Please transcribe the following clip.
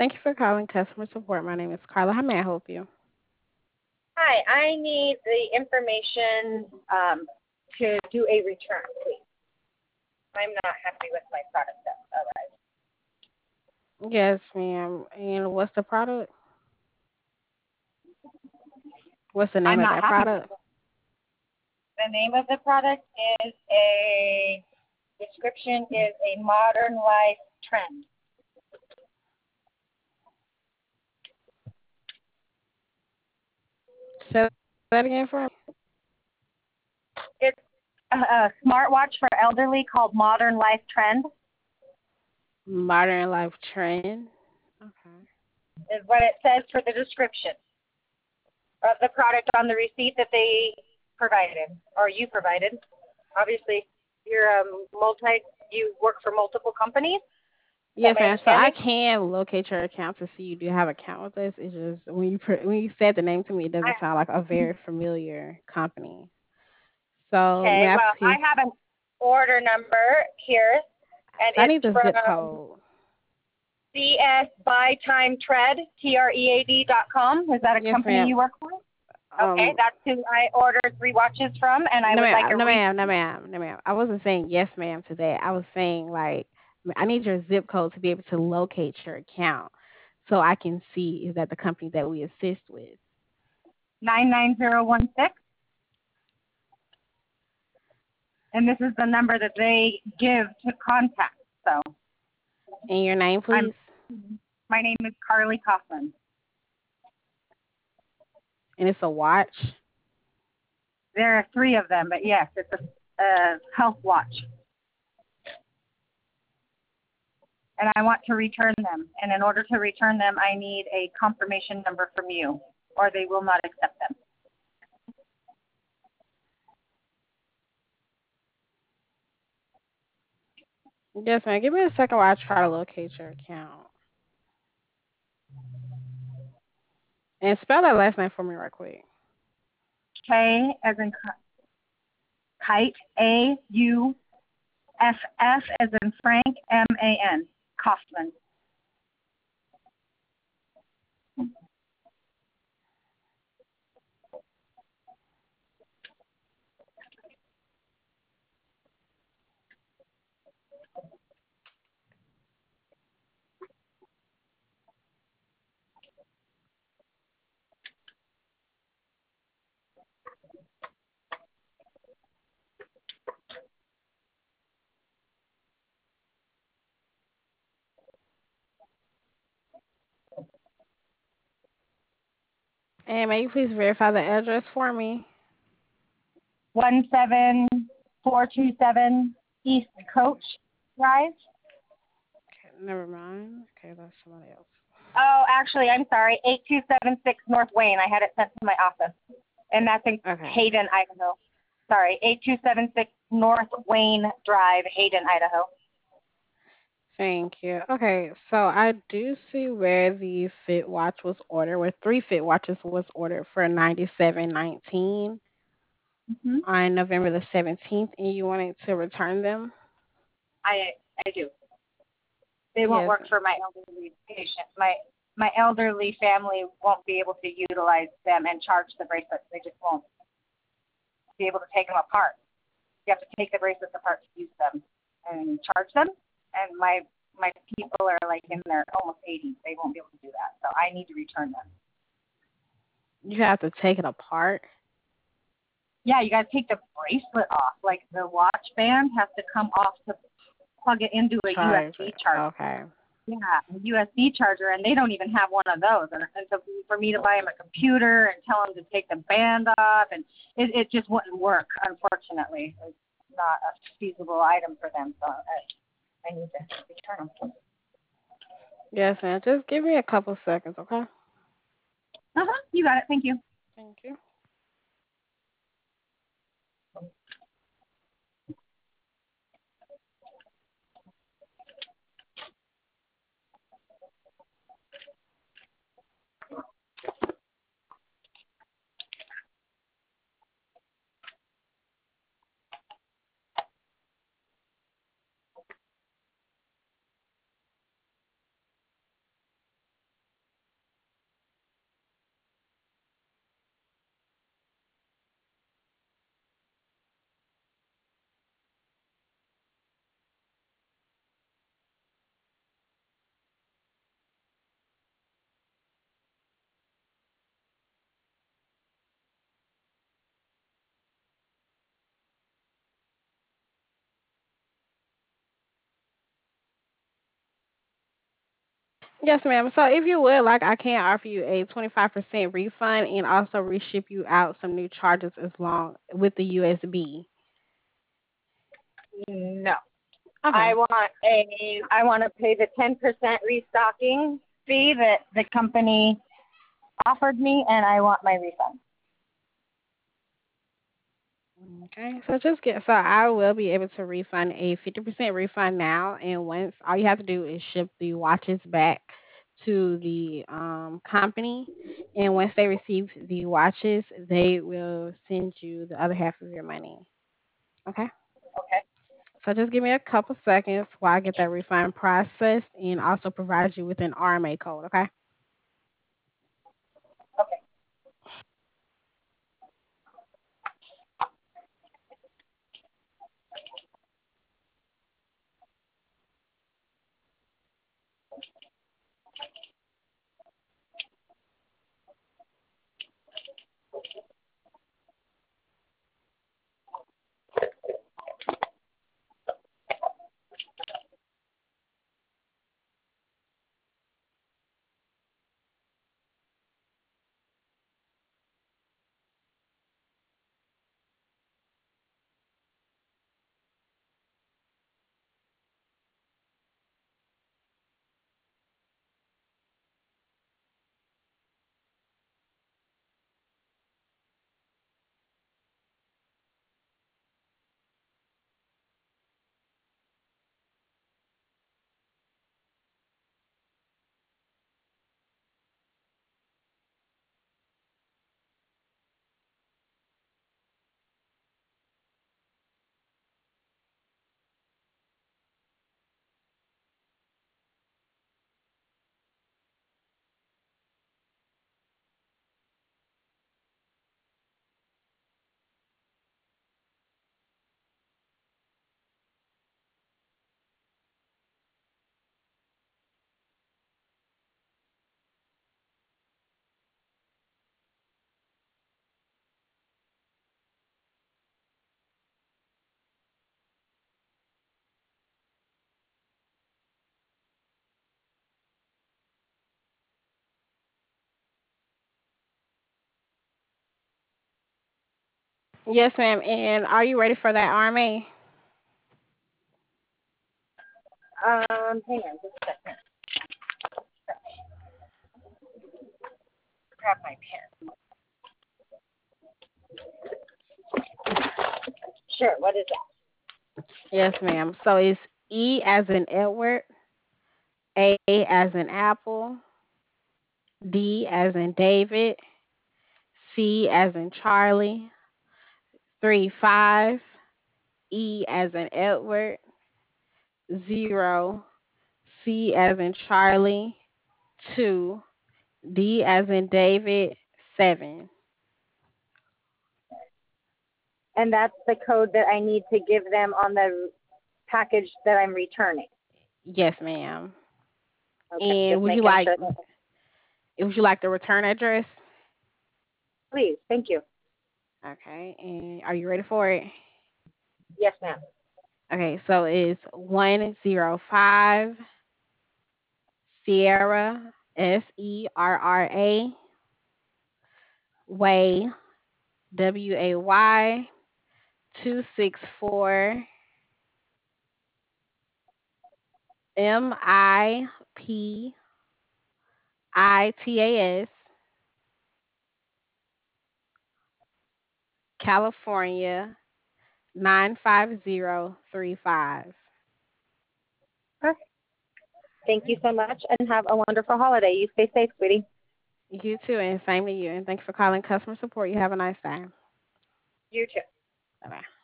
Thank you for calling customer support. My name is Carla. How may I help you? Hi, I need the information to do a return, please. I'm not happy with my product that's arrived. Yes, ma'am. And what's the product? What's the name I'm of not that happy with product? it. The name of the product is a description is a modern life trend. Say that again for me. It's a smartwatch for elderly called Modern Life Trend Modern Life Trend. Okay. is what it says for the description of the product on the receipt that they provided or you provided. Obviously, you're you work for multiple companies. Is that Yes, my ma'am. So I understanding? can locate your account to see you do have an account with us. It's just when you said the name to me, it I, doesn't sound like a very familiar company. So okay, may I well, I please? have an order number here, and So I it's need the from zip code. csbytimetread.com. Is that a Yes, company ma'am. you work for? Okay, Um, that's who I ordered 3 watches from, and I No, would like ma'am. a No, refund. ma'am. No, ma'am. No, ma'am. I wasn't saying yes, ma'am, to that. I was saying like I need your zip code to be able to locate your account, so I can see is that the company that we assist with. 99016, and this is the number that they give to contact. So And your name, I'm please. my name is Carly Kaufman. And it's a watch. There are 3 of them, but yes, it's a health watch. And I want to return them. And in order to return them, I need a confirmation number from you, or they will not accept them. Yes, ma'am. Give me a second while I try to locate your account. And spell that last name for me right quick. K as in kite, Auff as in Frank, MAN, Kaufman. And may you please verify the address for me? 17427 East Coach Drive. Okay, never mind. Okay, that's somebody else. Oh, actually, I'm sorry, 8276 North Wayne. I had it sent to my office, and that's in Okay. Hayden, Idaho. Sorry, 8276 North Wayne Drive, Hayden, Idaho. Thank you. Okay, so I do see where the Fit Watch was ordered, where 3 Fit Watches was ordered for 97.19 Mm-hmm. on November the 17th, and you wanted to return them? I do. They won't Yes. work for my elderly patients. My elderly family won't be able to utilize them and charge the bracelets. They just won't be able to take them apart. You have to take the bracelets apart to use them and charge them. And my people are like in their almost 80s. They won't be able to do that. So I need to return them. You have to take it apart. Yeah, you got to take the bracelet off. Like the watch band has to come off to plug it into a Charge USB it. charger. Okay. Yeah, a USB charger, and they don't even have one of those. And so for me to buy them a computer and tell them to take the band off, and it just wouldn't work, unfortunately. It's not a feasible item for them, so I need to return them. Yes, ma'am. Just give me a couple seconds, okay? Uh-huh, you got it. Thank you. Thank you. Yes, ma'am. So if you would like, I can offer you a 25% refund and also reship you out some new charges as long with the USB. No. Okay. I want to pay the 10% restocking fee that the company offered me, and I want my refund. Okay. So I will be able to refund a 50% refund now, and once all you have to do is ship the watches back to the company, and once they receive the watches, they will send you the other half of your money. Okay. Okay. So just give me a couple seconds while I get that refund processed and also provide you with an RMA code, okay? Okay. Yes, ma'am. And are you ready for that RMA? Hang on just a second. Grab my pen. Sure. What is that? Yes, ma'am. So it's E as in Edward, A as in Apple, D as in David, C as in Charlie, 35, E as in Edward, 0, C as in Charlie, 2, D as in David, 7. And that's the code that I need to give them on the package that I'm returning. Yes, ma'am. Okay. And Just making sure that. would you like the return address? Please. Thank you. Okay. And are you ready for it? Yes, ma'am. Okay, so it's 105 Sierra Serra Way WAY 264 MIPITAS California 95035. Perfect. Thank you so much, and have a wonderful holiday. You stay safe, sweetie. You too, and same to you. And thank you for calling customer support. You have a nice day. You too. Bye bye.